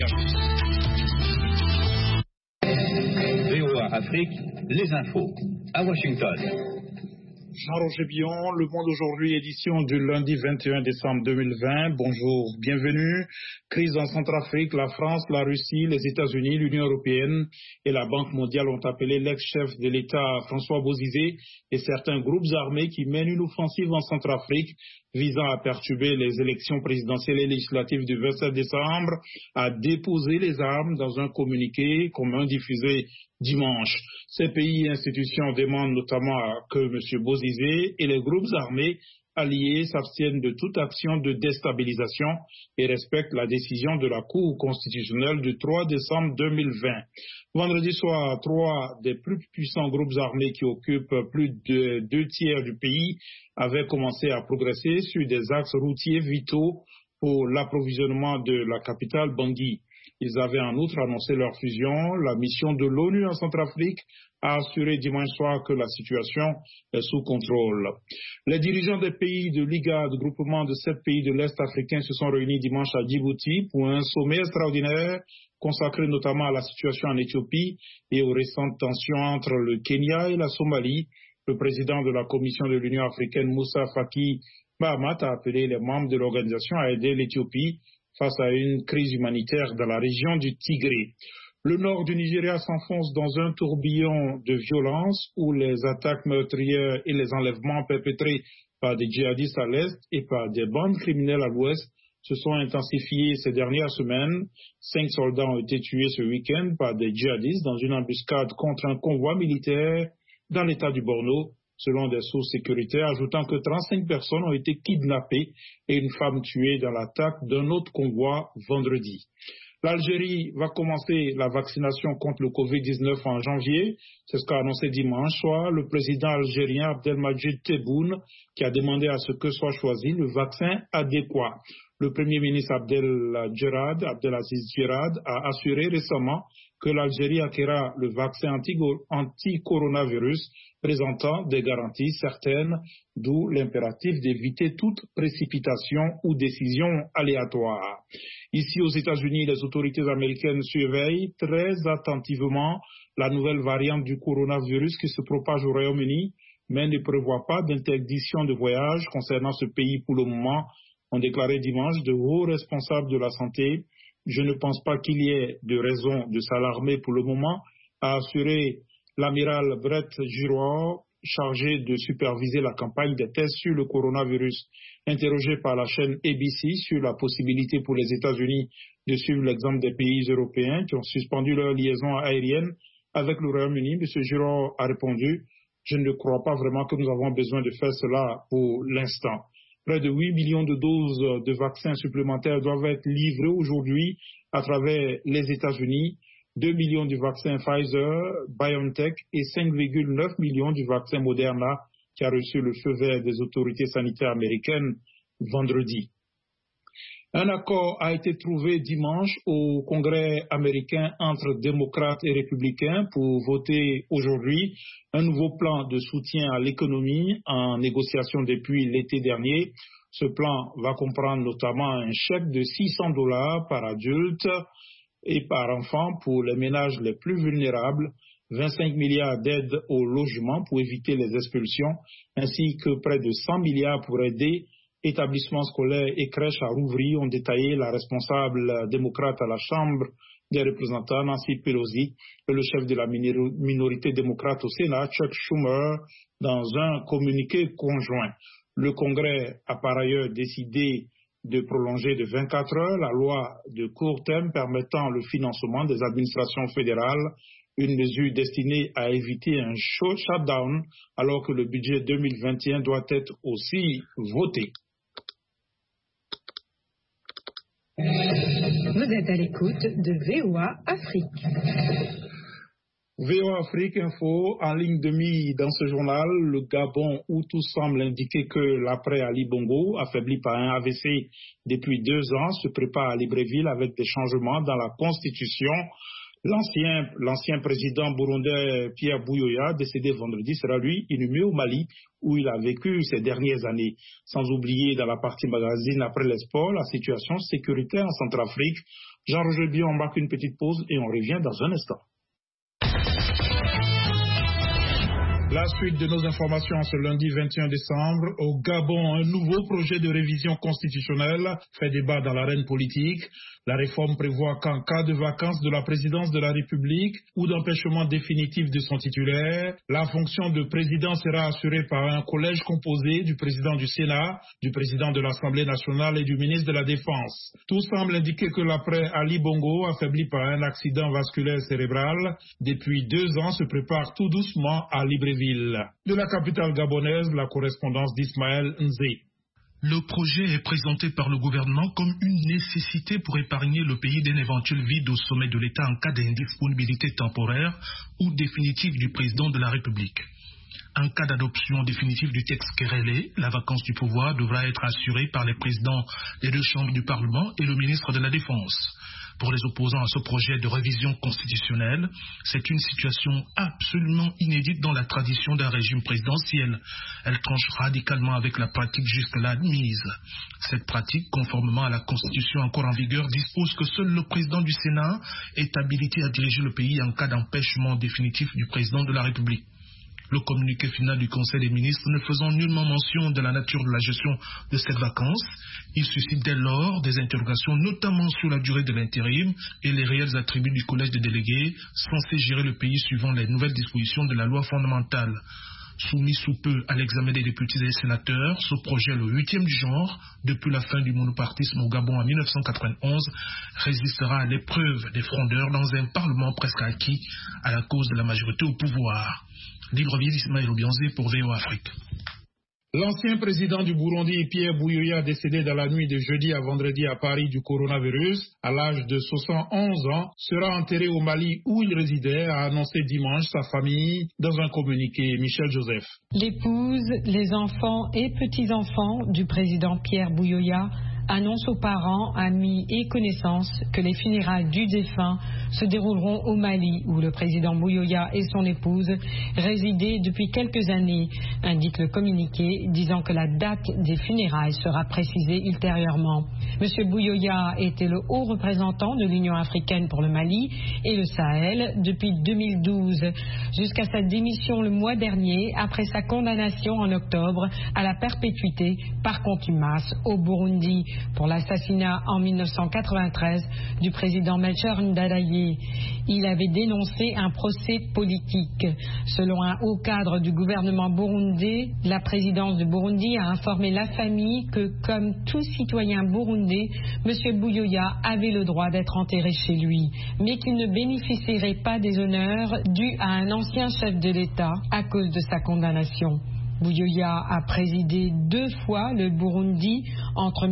VOA Afrique, les infos, à Washington. Jean-Roger Billon, Le Monde aujourd'hui, édition du lundi 21 décembre 2020. Bonjour, bienvenue. Crise en Centrafrique, la France, la Russie, les États-Unis, l'Union européenne et la Banque mondiale ont appelé l'ex-chef de l'État François Bozizé et certains groupes armés qui mènent une offensive en Centrafrique visant à perturber les élections présidentielles et législatives du 27 décembre à déposer les armes dans un communiqué commun diffusé dimanche. Ces pays et institutions demandent notamment que M. Bozizé et les groupes armés alliés s'abstiennent de toute action de déstabilisation et respectent la décision de la Cour constitutionnelle du 3 décembre 2020. Vendredi soir, 3 des plus puissants groupes armés qui occupent plus de 2/3 du pays avaient commencé à progresser sur des axes routiers vitaux pour l'approvisionnement de la capitale Bangui. Ils avaient en outre annoncé leur fusion. La mission de l'ONU en Centrafrique a assuré dimanche soir que la situation est sous contrôle. Les dirigeants des pays de l'IGAD, groupement de 7 pays de l'Est africain, se sont réunis dimanche à Djibouti pour un sommet extraordinaire consacré notamment à la situation en Éthiopie et aux récentes tensions entre le Kenya et la Somalie. Le président de la Commission de l'Union africaine, Moussa Faki Mahamat, a appelé les membres de l'organisation à aider l'Éthiopie face à une crise humanitaire dans la région du Tigré. Le nord du Nigeria s'enfonce dans un tourbillon de violence où les attaques meurtrières et les enlèvements perpétrés par des djihadistes à l'est et par des bandes criminelles à l'ouest se sont intensifiés ces dernières semaines. 5 soldats ont été tués ce week-end par des djihadistes dans une embuscade contre un convoi militaire dans l'état du Borno, selon des sources sécuritaires, ajoutant que 35 personnes ont été kidnappées et une femme tuée dans l'attaque d'un autre convoi vendredi. L'Algérie va commencer la vaccination contre le Covid-19 en janvier. C'est ce qu'a annoncé dimanche soir le président algérien Abdelmadjid Tebboune, qui a demandé à ce que soit choisi le vaccin adéquat. Le premier ministre Abdelaziz Djerad a assuré récemment que l'Algérie acquérera le vaccin anti-coronavirus présentant des garanties certaines, d'où l'impératif d'éviter toute précipitation ou décision aléatoire. Ici aux États-Unis, les autorités américaines surveillent très attentivement la nouvelle variante du coronavirus qui se propage au Royaume-Uni, mais ne prévoit pas d'interdiction de voyage concernant ce pays pour le moment, ont déclaré dimanche de hauts responsables de la santé. Je ne pense pas qu'il y ait de raison de s'alarmer pour le moment, a assuré l'amiral Brett Giroir, chargé de superviser la campagne des tests sur le coronavirus. Interrogé par la chaîne ABC sur la possibilité pour les États-Unis de suivre l'exemple des pays européens qui ont suspendu leur liaison aérienne avec le Royaume-Uni, M. Giroir a répondu « Je ne crois pas vraiment que nous avons besoin de faire cela pour l'instant ». Près de 8 millions de doses de vaccins supplémentaires doivent être livrées aujourd'hui à travers les États-Unis. 2 millions du vaccin Pfizer, BioNTech et 5,9 millions du vaccin Moderna qui a reçu le feu vert des autorités sanitaires américaines vendredi. Un accord a été trouvé dimanche au Congrès américain entre démocrates et républicains pour voter aujourd'hui un nouveau plan de soutien à l'économie en négociation depuis l'été dernier. Ce plan va comprendre notamment un chèque de $600 par adulte et par enfant pour les ménages les plus vulnérables, 25 milliards d'aides au logement pour éviter les expulsions, ainsi que près de 100 milliards pour aider établissements scolaires et crèches à rouvrir, ont détaillé la responsable démocrate à la Chambre des représentants, Nancy Pelosi, et le chef de la minorité démocrate au Sénat, Chuck Schumer, dans un communiqué conjoint. Le Congrès a par ailleurs décidé de prolonger de 24 heures la loi de court terme permettant le financement des administrations fédérales, une mesure destinée à éviter un shutdown alors que le budget 2021 doit être aussi voté. Vous êtes à l'écoute de VOA Afrique. VOA Afrique Info, en ligne de mire dans ce journal, le Gabon où tout semble indiquer que l'après Ali Bongo, affaibli par un AVC depuis 2 ans, se prépare à Libreville avec des changements dans la constitution. L'ancien président burundais Pierre Buyoya, décédé vendredi, sera lui inhumé au Mali où il a vécu ces dernières années. Sans oublier dans la partie magazine après les sports, la situation sécuritaire en Centrafrique. Jean-Roger Bion, on marque une petite pause et on revient dans un instant. La suite de nos informations ce lundi 21 décembre. Au Gabon, un nouveau projet de révision constitutionnelle fait débat dans l'arène politique. La réforme prévoit qu'en cas de vacance de la présidence de la République ou d'empêchement définitif de son titulaire, la fonction de président sera assurée par un collège composé du président du Sénat, du président de l'Assemblée nationale et du ministre de la Défense. Tout semble indiquer que l'après Ali Bongo, affaibli par un accident vasculaire cérébral, depuis 2 ans se prépare tout doucement à Libreville. De la capitale gabonaise, la correspondance d'Ismaël Nzé. Le projet est présenté par le gouvernement comme une nécessité pour épargner le pays d'un éventuel vide au sommet de l'État en cas d'indisponibilité temporaire ou définitive du président de la République. En cas d'adoption définitive du texte querellé, la vacance du pouvoir devra être assurée par les présidents des 2 chambres du Parlement et le ministre de la Défense. Pour les opposants à ce projet de révision constitutionnelle, c'est une situation absolument inédite dans la tradition d'un régime présidentiel. Elle tranche radicalement avec la pratique jusque-là admise. Cette pratique, conformément à la Constitution encore en vigueur, dispose que seul le président du Sénat est habilité à diriger le pays en cas d'empêchement définitif du président de la République. Le communiqué final du Conseil des ministres ne faisant nullement mention de la nature de la gestion de cette vacance, il suscite dès lors des interrogations notamment sur la durée de l'intérim et les réels attributs du collège des délégués censé gérer le pays suivant les nouvelles dispositions de la loi fondamentale. Soumis sous peu à l'examen des députés et des sénateurs, ce projet, le 8e du genre, depuis la fin du monopartisme au Gabon en 1991, résistera à l'épreuve des frondeurs dans un parlement presque acquis à la cause de la majorité au pouvoir. Libreville, Ismaël Obianzé pour VOA Afrique. L'ancien président du Burundi, Pierre Buyoya, décédé dans la nuit de jeudi à vendredi à Paris du coronavirus, à l'âge de 71 ans, sera enterré au Mali où il résidait, a annoncé dimanche sa famille dans un communiqué. Michel Joseph. L'épouse, les enfants et petits-enfants du président Pierre Buyoya annonce aux parents, amis et connaissances que les funérailles du défunt se dérouleront au Mali, où le président Buyoya et son épouse résidaient depuis quelques années, indique le communiqué, disant que la date des funérailles sera précisée ultérieurement. M. Buyoya était le haut représentant de l'Union africaine pour le Mali et le Sahel depuis 2012, jusqu'à sa démission le mois dernier, après sa condamnation en octobre à la perpétuité par contumace au Burundi pour l'assassinat en 1993 du président Melchior Ndadaye. Il avait dénoncé un procès politique. Selon un haut cadre du gouvernement burundais, la présidence du Burundi a informé la famille que, comme tout citoyen burundais, M. Buyoya avait le droit d'être enterré chez lui, mais qu'il ne bénéficierait pas des honneurs dus à un ancien chef de l'État à cause de sa condamnation. Buyoya a présidé 2 fois le Burundi entre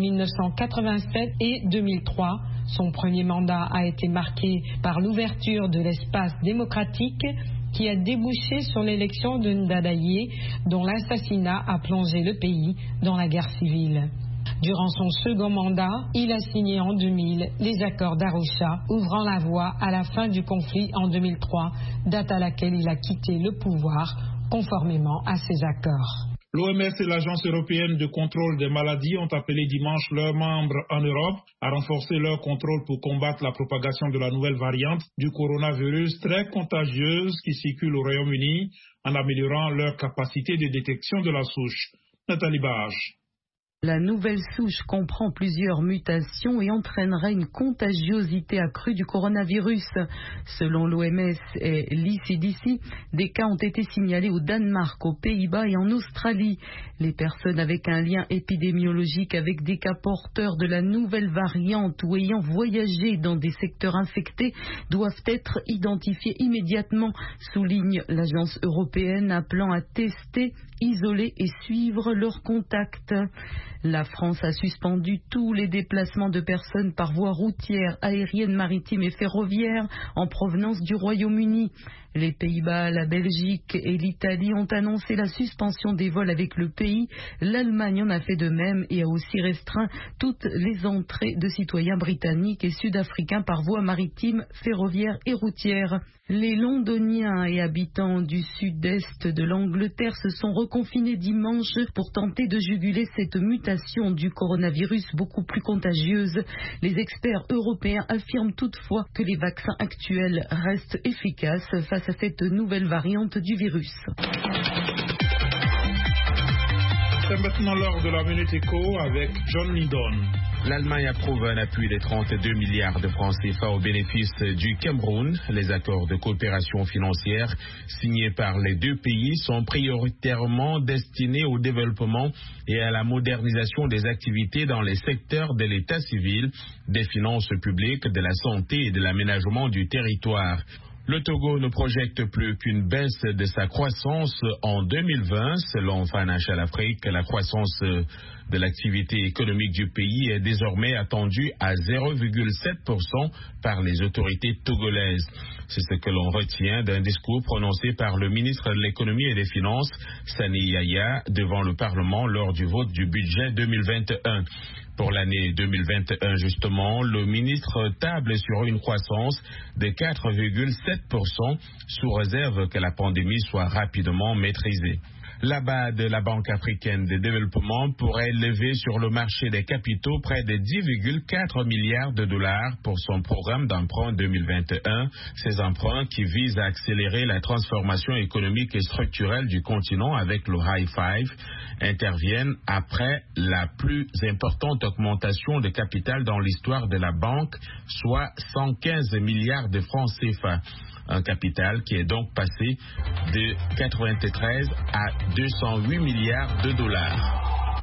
1987 et 2003. Son premier mandat a été marqué par l'ouverture de l'espace démocratique qui a débouché sur l'élection de Ndadaye, dont l'assassinat a plongé le pays dans la guerre civile. Durant son second mandat, il a signé en 2000 les accords d'Arusha, ouvrant la voie à la fin du conflit en 2003, date à laquelle il a quitté le pouvoir conformément à ces accords. L'OMS et l'Agence européenne de contrôle des maladies ont appelé dimanche leurs membres en Europe à renforcer leur contrôle pour combattre la propagation de la nouvelle variante du coronavirus très contagieuse qui circule au Royaume-Uni en améliorant leur capacité de détection de la souche. Nathalie Barrage. La nouvelle souche comprend plusieurs mutations et entraînerait une contagiosité accrue du coronavirus. Selon l'OMS et l'ECDC, des cas ont été signalés au Danemark, aux Pays-Bas et en Australie. Les personnes avec un lien épidémiologique avec des cas porteurs de la nouvelle variante ou ayant voyagé dans des secteurs infectés doivent être identifiées immédiatement, souligne l'agence européenne, appelant à tester, isoler et suivre leurs contacts. La France a suspendu tous les déplacements de personnes par voie routière, aérienne, maritime et ferroviaire en provenance du Royaume-Uni. Les Pays-Bas, la Belgique et l'Italie ont annoncé la suspension des vols avec le pays. L'Allemagne en a fait de même et a aussi restreint toutes les entrées de citoyens britanniques et sud-africains par voie maritime, ferroviaire et routière. Les Londoniens et habitants du sud-est de l'Angleterre se sont reconfinés dimanche pour tenter de juguler cette mutation du coronavirus beaucoup plus contagieuse. Les experts européens affirment toutefois que les vaccins actuels restent efficaces face à cette nouvelle variante du virus. C'est maintenant l'heure de la Minute Éco avec John Lydon. L'Allemagne approuve un appui de 32 milliards de francs CFA au bénéfice du Cameroun. Les accords de coopération financière signés par les deux pays sont prioritairement destinés au développement et à la modernisation des activités dans les secteurs de l'état civil, des finances publiques, de la santé et de l'aménagement du territoire. Le Togo ne projette plus qu'une baisse de sa croissance en 2020. Selon Financial Afrique, la croissance de l'activité économique du pays est désormais attendue à 0,7% par les autorités togolaises. C'est ce que l'on retient d'un discours prononcé par le ministre de l'économie et des finances, Sani Yaya, devant le Parlement lors du vote du budget 2021. Pour l'année 2021, justement, le ministre table sur une croissance de 4,7% sous réserve que la pandémie soit rapidement maîtrisée. La BAD de la Banque africaine de développement pourrait lever sur le marché des capitaux près de 10,4 milliards de dollars pour son programme d'emprunt 2021. Ces emprunts qui visent à accélérer la transformation économique et structurelle du continent avec le High Five interviennent après la plus importante augmentation de capital dans l'histoire de la banque, soit 115 milliards de francs CFA. Un capital qui est donc passé de 93 à 208 milliards de dollars.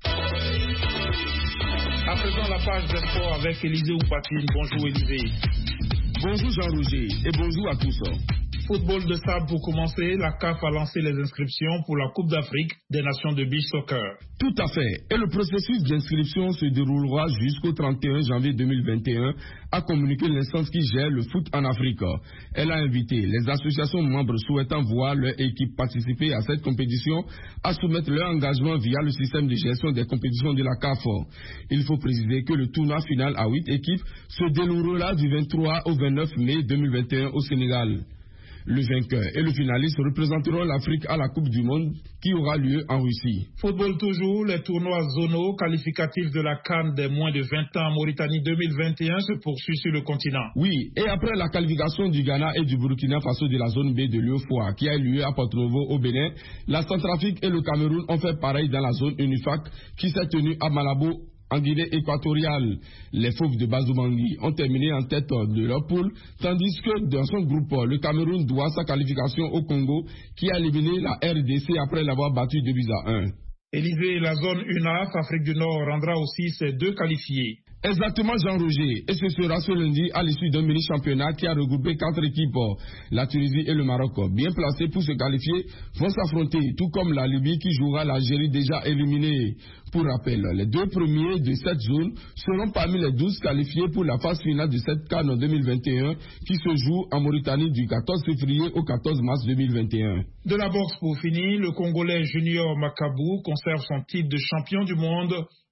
À présent, la page des sports avec Élisée Oupatine. Bonjour Élisée. Bonjour Jean-Roger et bonjour à tous. Football de sable pour commencer, la CAF a lancé les inscriptions pour la Coupe d'Afrique des Nations de Beach Soccer. Tout à fait. Et le processus d'inscription se déroulera jusqu'au 31 janvier 2021, a communiqué l'instance qui gère le foot en Afrique. Elle a invité les associations membres souhaitant voir leur équipe participer à cette compétition à soumettre leur engagement via le système de gestion des compétitions de la CAF. Il faut préciser que le tournoi final à 8 équipes se déroulera du 23 au 29 mai 2021 au Sénégal. Le vainqueur et le finaliste représenteront l'Afrique à la Coupe du Monde qui aura lieu en Russie. Football toujours, les tournois zonaux qualificatifs de la CAN des moins de 20 ans en Mauritanie 2021 se poursuivent sur le continent. Oui, et après la qualification du Ghana et du Burkina Faso de la zone B de l'UEFOA qui a eu lieu à Porto-Novo au Bénin, la Centrafrique et le Cameroun ont fait pareil dans la zone UNIFAC qui s'est tenue à Malabo en Guinée équatoriale. Les Fauves de Bazoumangui ont terminé en tête de leur poule, tandis que dans son groupe, le Cameroun doit sa qualification au Congo, qui a éliminé la RDC après l'avoir battu 2-1. Élisée, la zone UNAF, Afrique du Nord, rendra aussi ses deux qualifiés. Exactement, Jean-Roger. Et ce sera ce lundi à l'issue d'un mini-championnat qui a regroupé 4 équipes. La Tunisie et le Maroc, bien placés pour se qualifier, vont s'affronter, tout comme la Libye qui jouera l'Algérie déjà éliminée. Pour rappel, les 2 premiers de cette zone seront parmi les 12 qualifiés pour la phase finale de cette CAN en 2021 qui se joue en Mauritanie du 14 février au 14 mars 2021. De la boxe pour finir, le Congolais Junior Makabou conserve son titre de champion du monde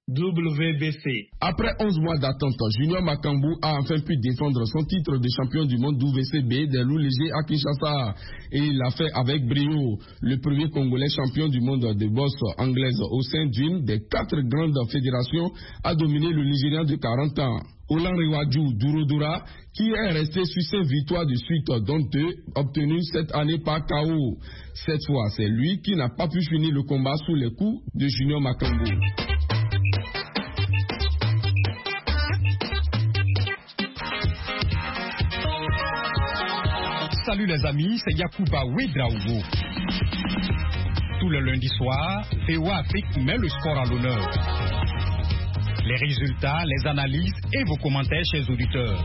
WBC. Après 11 mois d'attente, Junior Makambou a enfin pu défendre son titre de champion du monde WBC des loups légers à Kinshasa. Et il l'a fait avec brio. Le premier Congolais champion du monde de boxe anglaise au sein d'une des 4 grandes fédérations a dominé le Nigérian de 40 ans. Olanrewaju Dourodora, qui est resté sur 5 victoires de suite, dont 2 obtenues cette année par KO. Cette fois, c'est lui qui n'a pas pu finir le combat sous les coups de Junior Makambou. Salut les amis, c'est Yacouba Ouedraogo. Tout le lundi soir, VOA Afrique met le sport à l'honneur. Les résultats, les analyses et vos commentaires, chers auditeurs.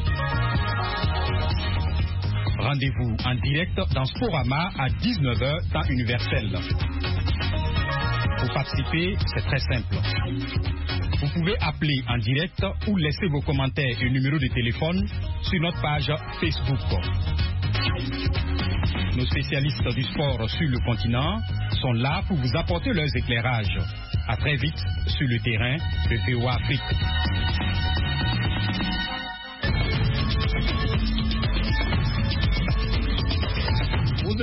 Rendez-vous en direct dans Sporama à 19h temps universel. Pour participer, c'est très simple. Vous pouvez appeler en direct ou laisser vos commentaires et numéros de téléphone sur notre page Facebook. Nos spécialistes du sport sur le continent sont là pour vous apporter leurs éclairages. À très vite sur le terrain de VOA Afrique. Vous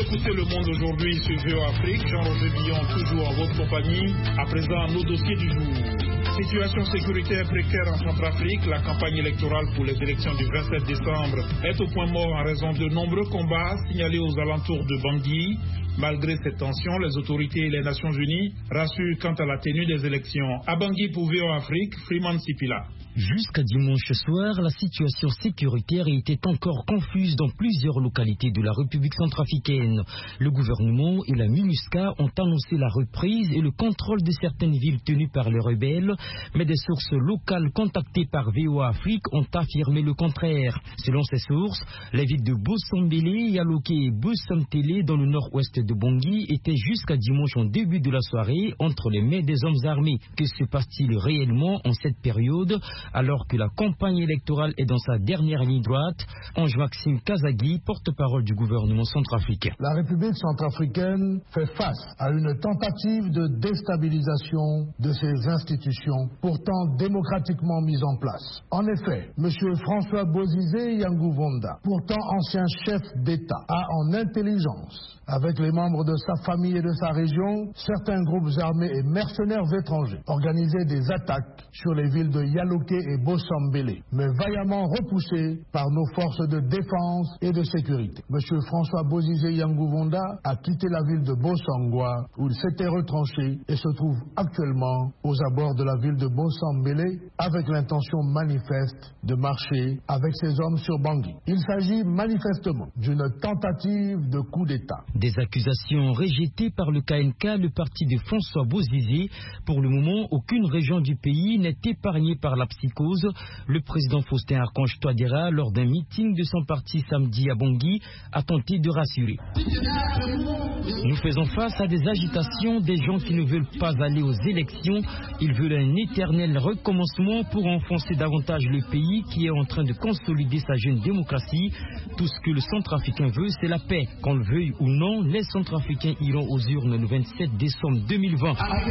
écoutez Le Monde aujourd'hui sur VOA Afrique. Jean-Roger Billon, toujours en votre compagnie. À présent, nos dossiers du jour. Situation sécuritaire précaire en Centrafrique. La campagne électorale pour les élections du 27 décembre est au point mort en raison de nombreux combats signalés aux alentours de Bangui. Malgré cette tension, les autorités et les Nations Unies rassurent quant à la tenue des élections. À Bangui pour VOA Afrique, Freeman Sipila. Jusqu'à dimanche soir, la situation sécuritaire était encore confuse dans plusieurs localités de la République centrafricaine. Le gouvernement et la MINUSCA ont annoncé la reprise et le contrôle de certaines villes tenues par les rebelles, mais des sources locales contactées par VOA Afrique ont affirmé le contraire. Selon ces sources, les villes de Bossambélé, Yaloké et Bossamtélé dans le nord-ouest de Bangui étaient jusqu'à dimanche en début de la soirée entre les mains des hommes armés. Que se passe-t-il réellement en cette période alors que la campagne électorale est dans sa dernière ligne droite? Ange-Maxime Kazagui, porte-parole du gouvernement centrafricain. La République centrafricaine fait face à une tentative de déstabilisation de ses institutions, pourtant démocratiquement mises en place. En effet, M. François Bozizé Yangouvonda, pourtant ancien chef d'État, a en intelligence, avec les membres de sa famille et de sa région, certains groupes armés et mercenaires étrangers organisé des attaques sur les villes de Yaloké et Bossambélé, mais vaillamment repoussés par nos forces de défense et de sécurité. M. François Bozizé Yangouvonda a quitté la ville de Bossangwa, où il s'était retranché et se trouve actuellement aux abords de la ville de Bossambélé, avec l'intention manifeste de marcher avec ses hommes sur Bangui. Il s'agit manifestement d'une tentative de coup d'État. Des accusations rejetées par le KNK, le parti de François Bozizé. Pour le moment, aucune région du pays n'est épargnée par la psychose. Le président Faustin Archange Touadéra, lors d'un meeting de son parti samedi à Bangui, a tenté de rassurer. Nous faisons face à des agitations, des gens qui ne veulent pas aller aux élections. Ils veulent un éternel recommencement pour enfoncer davantage le pays qui est en train de consolider sa jeune démocratie. Tout ce que le Centrafricain veut, c'est la paix. Qu'on le veuille ou non, les Centrafricains iront aux urnes le 27 décembre 2020.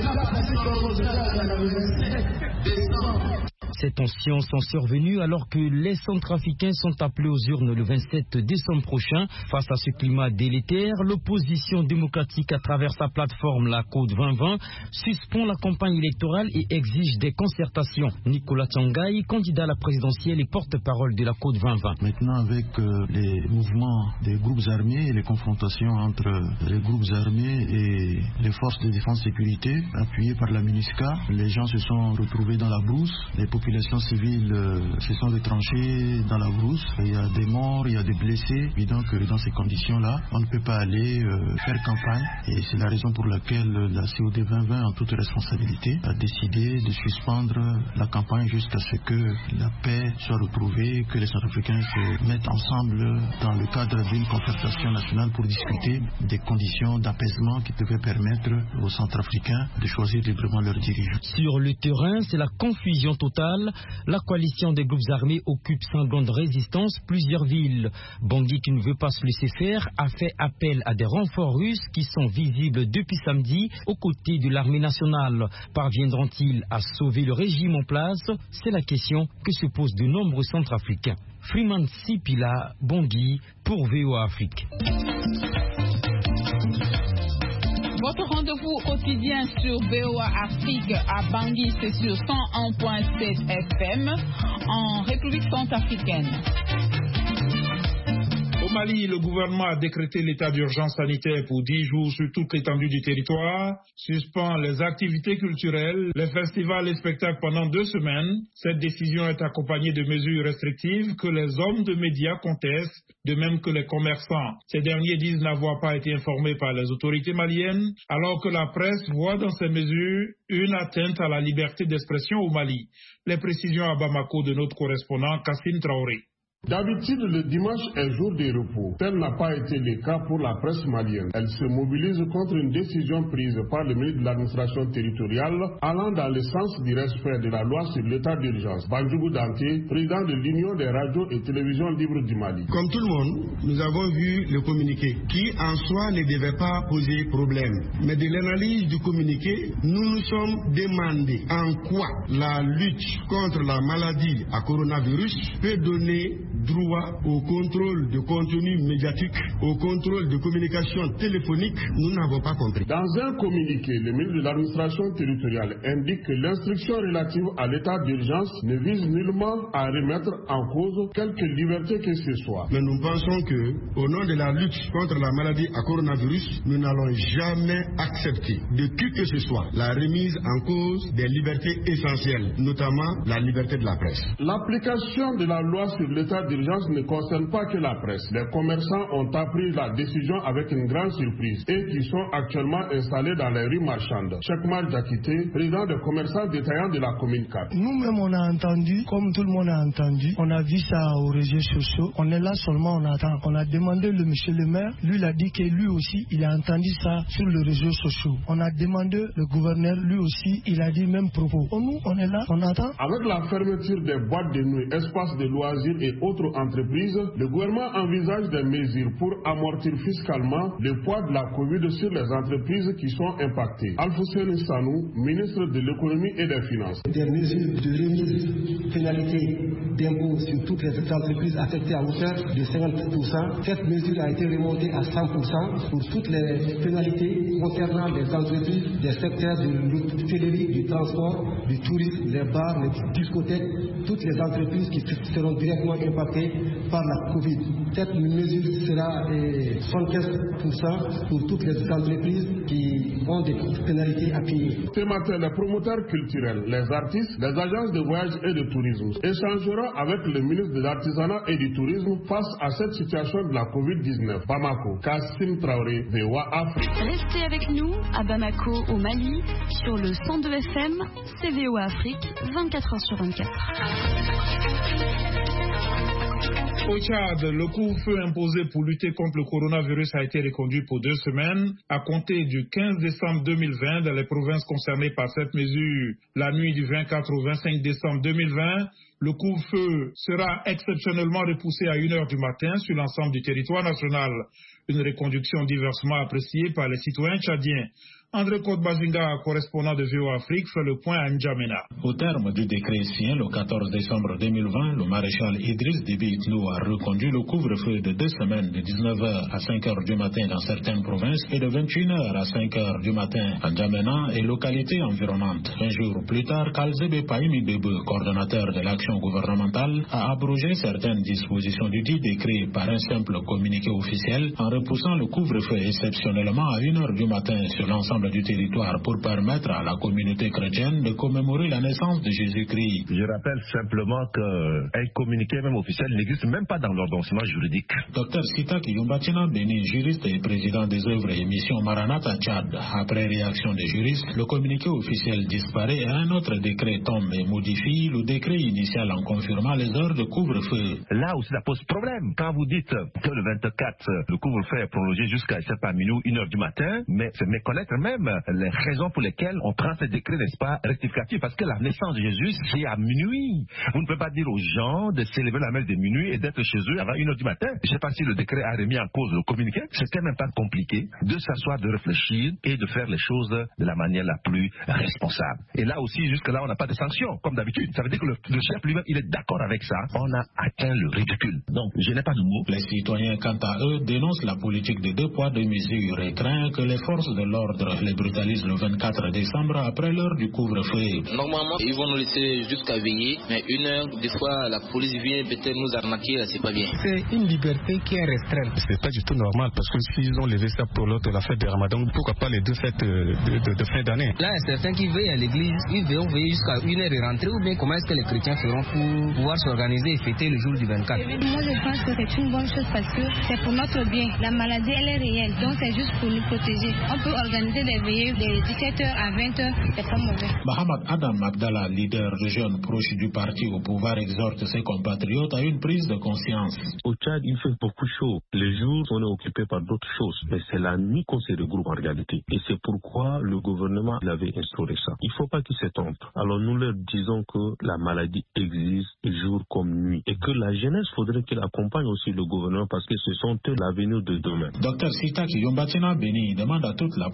Ces tensions sont survenues alors que les Centrafricains sont appelés aux urnes le 27 décembre prochain. Face à ce climat délétère, l'opposition démocratique à travers sa plateforme La Côte 2020 suspend la campagne électorale et exige des concertations. Nicolas Tiangaï, candidat à la présidentielle et porte-parole de La Côte 2020. Maintenant, avec les mouvements des groupes armés et les confrontations entre les groupes armés et les forces de défense et sécurité, appuyées par la MINUSCA, les gens se sont retrouvés dans la brousse. Les populations civiles se sont retranchées dans la brousse. Il y a des morts, il y a des blessés. Évidemment que dans ces conditions-là, on ne peut pas aller faire campagne. Et c'est la raison pour laquelle la COD 2020, en toute responsabilité, a décidé de suspendre la campagne jusqu'à ce que la paix soit retrouvée, que les Centrafricains se mettent ensemble dans le cadre d'une concertation nationale pour discuter des conditions d'apaisement qui devaient permettre aux Centrafricains de choisir librement leurs dirigeants. Sur le terrain, c'est la confusion totale. La coalition des groupes armés occupe sans grande résistance plusieurs villes. Bangui, qui ne veut pas se laisser faire, a fait appel à des renforts russes qui sont visibles depuis samedi aux côtés de l'armée nationale. Parviendront-ils à sauver le régime en place? C'est la question que se posent de nombreux Centrafricains. Freeman Sipila, Bangui, pour VOA Afrique. Votre rendez-vous quotidien sur VOA Afrique à Bangui, c'est sur 101.7 FM en République centrafricaine. Au Mali, le gouvernement a décrété l'état d'urgence sanitaire pour 10 jours sur toute l'étendue du territoire, suspend les activités culturelles, les festivals et spectacles pendant 2 semaines. Cette décision est accompagnée de mesures restrictives que les hommes de médias contestent, de même que les commerçants. Ces derniers disent n'avoir pas été informés par les autorités maliennes, alors que la presse voit dans ces mesures une atteinte à la liberté d'expression au Mali. Les précisions à Bamako de notre correspondant Kassim Traoré. D'habitude, le dimanche est jour de repos. Tel n'a pas été le cas pour la presse malienne. Elle se mobilise contre une décision prise par le ministre de l'administration territoriale allant dans le sens du respect de la loi sur l'état d'urgence. Bandjougou Danté, président de l'Union des radios et télévisions libres du Mali. Comme tout le monde, nous avons vu le communiqué qui en soi ne devait pas poser problème. Mais de l'analyse du communiqué, nous nous sommes demandé en quoi la lutte contre la maladie à coronavirus peut donner droit au contrôle de contenu médiatique, au contrôle de communication téléphonique, nous n'avons pas compris. Dans un communiqué, le ministre de l'administration territoriale indique que l'instruction relative à l'état d'urgence ne vise nullement à remettre en cause quelque liberté que ce soit. Mais nous pensons que, au nom de la lutte contre la maladie à coronavirus, nous n'allons jamais accepter de qui que ce soit la remise en cause des libertés essentielles, notamment la liberté de la presse. L'application de la loi sur l'état d'urgence ne concerne pas que la presse. Les commerçants ont appris la décision avec une grande surprise et qui sont actuellement installés dans les rues marchandes. Chekmar Diakité, président des commerçants détaillants de la commune 4. Nous-mêmes, on a entendu, comme tout le monde a entendu, on a vu ça aux réseaux sociaux. On est là seulement, on attend. On a demandé le monsieur le maire, lui il a dit que lui aussi, il a entendu ça sur les réseaux sociaux. On a demandé le gouverneur, lui aussi, il a dit même propos. Nous, on est là, on attend. Avec la fermeture des boîtes de nuit, espaces de loisirs et autres entreprises, le gouvernement envisage des mesures pour amortir fiscalement le poids de la Covid sur les entreprises qui sont impactées. Alfousseni Sanou, ministre de l'économie et des finances. Des mesures de remise pénalité d'impôts sur toutes les entreprises affectées à hauteur de 50%. Cette mesure a été remontée à 100% pour toutes les pénalités concernant les entreprises des secteurs de l'hôtellerie, du transport, du tourisme, les bars, les discothèques, toutes les entreprises qui seront directement impactées par la Covid. Cette mesure sera 75% pour toutes les entreprises qui ont des pénalités à payer. Ce matin, les promoteurs culturels, les artistes, les agences de voyage et de tourisme échangeront avec le ministre de l'Artisanat et du Tourisme face à cette situation de la Covid-19. Bamako, Kassim Traoré, VOA Afrique. Restez avec nous à Bamako, au Mali, sur le 102 FM, c'est VOA Afrique, 24h sur 24. Au Tchad, le couvre-feu imposé pour lutter contre le coronavirus a été reconduit pour 2 semaines à compter du 15 décembre 2020 dans les provinces concernées par cette mesure. La nuit du 24 au 25 décembre 2020, le couvre-feu sera exceptionnellement repoussé à 1h du matin sur l'ensemble du territoire national. Une reconduction diversement appréciée par les citoyens tchadiens. André Côte-Bazinga, correspondant de VOA Afrique, fait le point à N'Djamena. Au terme du décret signé le 14 décembre 2020, le maréchal Idriss Déby Itno a reconduit le couvre-feu de 2 semaines de 19h à 5h du matin dans certaines provinces et de 21h à 5h du matin à N'Djamena et localités environnantes. Un jour plus tard, Kalzebe Paimi Bebe, coordonnateur de l'action gouvernementale, a abrogé certaines dispositions du dit décret par un simple communiqué officiel en repoussant le couvre-feu exceptionnellement à 1h du matin sur l'ensemble du territoire pour permettre à la communauté chrétienne de commémorer la naissance de Jésus-Christ. Je rappelle simplement qu'un communiqué même officiel n'existe même pas dans l'ordonnancement juridique. Dr Sitak Yumbatina Beni, juriste et président des œuvres et missions Maranatha Tchad, après réaction des juristes, le communiqué officiel disparaît et un autre décret tombe et modifie le décret initial en confirmant les heures de couvre-feu. Là aussi ça pose problème. Quand vous dites que le 24, le couvre-feu est prolongé jusqu'à 1h du matin, mais c'est méconnaître même les raisons pour lesquelles on prend ce décret, n'est-ce pas, rectificatif, parce que la naissance de Jésus, c'est à minuit. Vous ne pouvez pas dire aux gens de s'élever la messe de minuit et d'être chez eux avant 1h du matin. Je ne sais pas si le décret a remis en cause le communiqué. C'était même pas compliqué de s'asseoir, de réfléchir et de faire les choses de la manière la plus responsable. Et là aussi, jusque-là, on n'a pas de sanctions, comme d'habitude. Ça veut dire que le chef lui-même, il est d'accord avec ça. On a atteint le ridicule. Donc, je n'ai pas de mots. Les citoyens, quant à eux, dénoncent la politique de 2 poids 2 mesures et craignent que les forces de l'ordre les brutalisent le 24 décembre après l'heure du couvre-feu. Normalement, ils vont nous laisser jusqu'à veiller, mais 1h, des fois, la police vient peut-être nous arnaquer, c'est pas bien. C'est une liberté qui est restreinte. C'est pas du tout normal parce que s'ils ont levé ça pour l'autre la fête de Ramadan, pourquoi pas les 2 fêtes de fin d'année? Là, il y a certains qui veillent à l'église, ils vont veiller jusqu'à 1h de rentrer, ou bien comment est-ce que les chrétiens feront pour pouvoir s'organiser et fêter le jour du 24? Moi, je pense que c'est une bonne chose parce que c'est pour notre bien. La maladie, elle est réelle, donc c'est juste pour nous protéger. On peut organiser des veillées de 17h à 20h, c'est pas mauvais. Mohamed Adam Abdallah, leader de jeunes proche du parti au pouvoir, exhorte ses compatriotes à une prise de conscience. Au Tchad, il fait beaucoup chaud. Les jours, on est occupé par d'autres choses. Mais c'est la nuit qu'on se regroupe en réalité. Et c'est pourquoi le gouvernement avait instauré ça. Il ne faut pas qu'ils se trompent. Alors nous leur disons que la maladie existe jour comme nuit. Et que la jeunesse, faudrait qu'elle accompagne aussi le gouvernement parce que ce sont eux l'avenir de demain. Dr Sitak Yombatina Beni demande à toute la population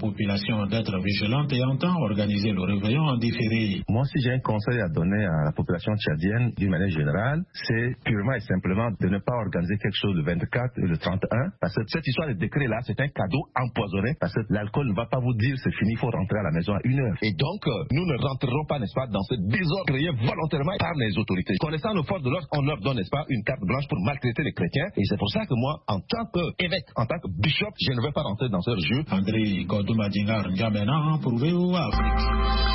population d'être vigilante et entend organiser le réveillon en différé. Moi, si j'ai un conseil à donner à la population tchadienne d'une manière générale, c'est purement et simplement de ne pas organiser quelque chose le 24 et le 31, parce que cette histoire de décret-là, c'est un cadeau empoisonné, parce que l'alcool ne va pas vous dire c'est fini, il faut rentrer à la maison à 1h. Et donc, nous ne rentrerons pas, n'est-ce pas, dans ce désordre créé volontairement par les autorités. Connaissant nos forces de l'ordre, on leur donne, n'est-ce pas, une carte blanche pour maltraiter les chrétiens, et c'est pour ça que moi, en tant qu'évêque, en tant que bishop, je ne vais pas rentrer dans ce jeu. André Godoumadingar N'Djamena pour VOA Afrique.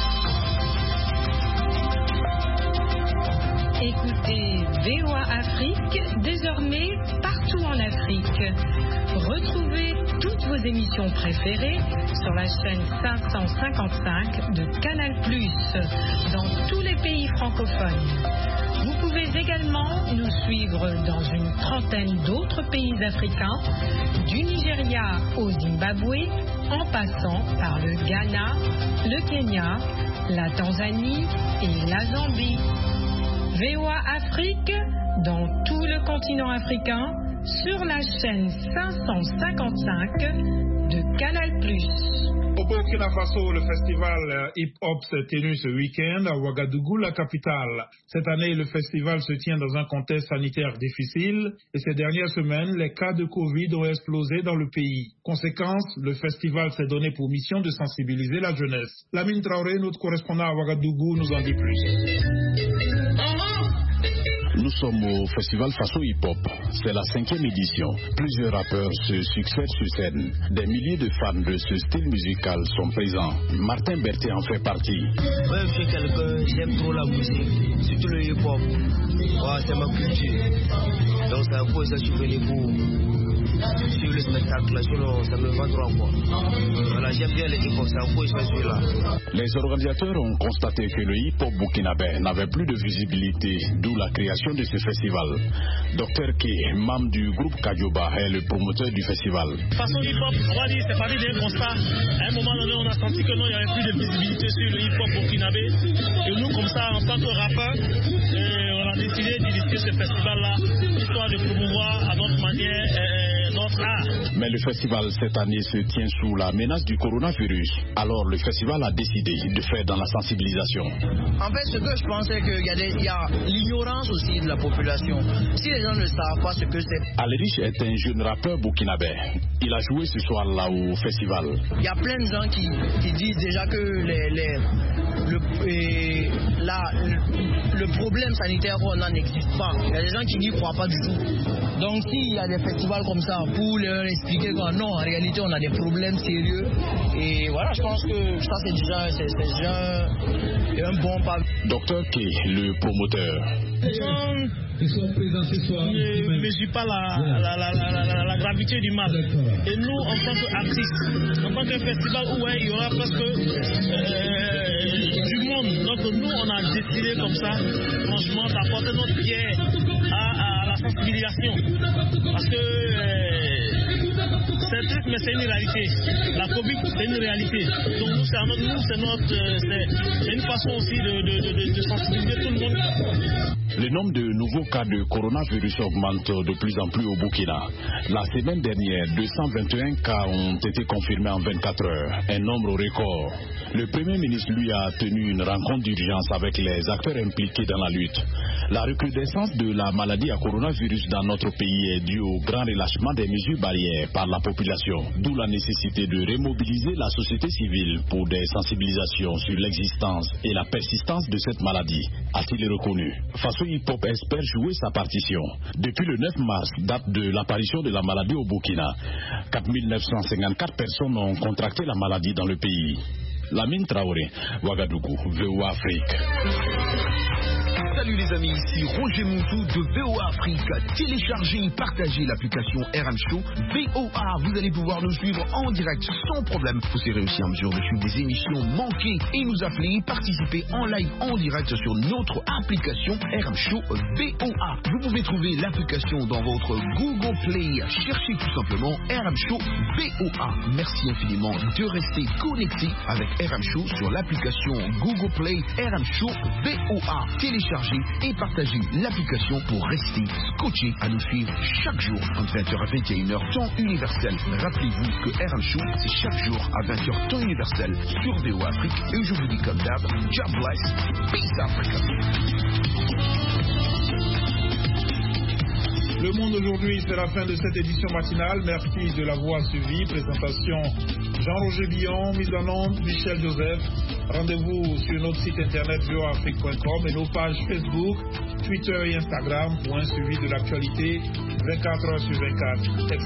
Écoutez VOA Afrique, désormais partout en Afrique. Retrouvez toutes vos émissions préférées sur la chaîne 555 de Canal+, dans tous les pays francophones. Vous pouvez également nous suivre dans une trentaine d'autres pays africains, du Nigeria au Zimbabwe, en passant par le Ghana, le Kenya, la Tanzanie et la Zambie. VOA Afrique, dans tout le continent africain, sur la chaîne 555 de Canal+. Au Burkina Faso, le festival hip-hop s'est tenu ce week-end à Ouagadougou, la capitale. Cette année, le festival se tient dans un contexte sanitaire difficile et ces dernières semaines, les cas de Covid ont explosé dans le pays. Conséquence, le festival s'est donné pour mission de sensibiliser la jeunesse. Lamine Traoré, notre correspondant à Ouagadougou, nous en dit plus. Nous sommes au festival Faso Hip Hop. C'est la 5e édition. Plusieurs rappeurs se succèdent sur scène. Des milliers de fans de ce style musical sont présents. Martin Berthet en fait partie. Ouais, je suis quelqu'un, j'aime trop la musique, surtout le hip hop. Ouais, c'est ma culture. Donc c'est un peu ça que je fais les coups. Suivre le spectacle là, sinon ça me va trop quoi. Voilà, j'aime bien les hip hop, c'est un peu ça que je fais là. Les organisateurs ont constaté que le hip-hop burkinabé n'avait plus de visibilité, d'où la création de ce festival. Dr K, membre du groupe Kadioba, est le promoteur du festival. Façon hip-hop, on va dire, c'est parti d'un constat. À un moment donné, on a senti que non, il n'y avait plus de visibilité sur le hip-hop burkinabé. Et nous, comme ça, en tant que rappeurs, on a décidé d'initier ce festival-là, histoire de promouvoir à notre manière notre art. Mais le festival cette année se tient sous la menace du coronavirus. Alors le festival a décidé de faire dans la sensibilisation. En fait, ce que je pense, c'est qu'il y a l'ignorance aussi de la population. Si les gens ne savent pas ce que c'est. Alérich est un jeune rappeur burkinabé. Il a joué ce soir-là au festival. Il y a plein de gens qui disent déjà que le problème sanitaire qu'on a n'existe pas. Il y a des gens qui n'y croient pas du tout. Donc s'il y a des festivals comme ça pour leur expliquer que non, en réalité on a des problèmes sérieux. Et voilà, je pense que ça c'est déjà un bon pas. Docteur K, le promoteur. Ne mesure pas la gravité du mal. Et nous, en tant qu'artistes, en tant qu'un festival où il y aura presque du monde, donc nous on a décidé comme ça, franchement, d'apporter notre pierre à la sensibilisation. Parce que c'est un truc, mais c'est une réalité. La Covid, c'est une réalité. Donc nous, c'est une façon aussi de sensibiliser tout le monde. Le nombre de nouveaux cas de coronavirus augmente de plus en plus au Burkina. La semaine dernière, 221 cas ont été confirmés en 24 heures, un nombre record. Le Premier ministre, lui, a tenu une rencontre d'urgence avec les acteurs impliqués dans la lutte. La recrudescence de la maladie à coronavirus dans notre pays est due au grand relâchement des mesures barrières par la population, d'où la nécessité de remobiliser la société civile pour des sensibilisations sur l'existence et la persistance de cette maladie, a-t-il reconnu. Faso Hip Hop espère jouer sa partition. Depuis le 9 mars, date de l'apparition de la maladie au Burkina, 4954 personnes ont contracté la maladie dans le pays. Lamine Traoré, Ouagadougou, VOA Afrique. Salut les amis, ici Roger Montou de VOA Afrique. Téléchargez et partagez l'application RM Show VOA. Vous allez pouvoir nous suivre en direct sans problème. Vous serez aussi en mesure de suivre des émissions manquées et nous appeler et participer en live en direct sur notre application RM Show VOA. Vous pouvez trouver l'application dans votre Google Play. Cherchez tout simplement RM Show VOA. Merci infiniment de rester connecté avec RM Show sur l'application Google Play RM Show VOA. Téléchargez et partagez l'application pour rester scotché à nous suivre chaque jour entre 20h à 21h temps universel. Rappelez-vous que RM Show c'est chaque jour à 20h temps universel sur VOA Afrique et je vous dis comme d'hab, God bless, peace Africa. Le Monde aujourd'hui, c'est la fin de cette édition matinale. Merci de l'avoir suivi. Présentation Jean-Roger Billon, mise en onde Michel Joseph. Rendez-vous sur notre site internet voaafrique.com et nos pages Facebook, Twitter et Instagram pour un suivi de l'actualité 24h sur 24.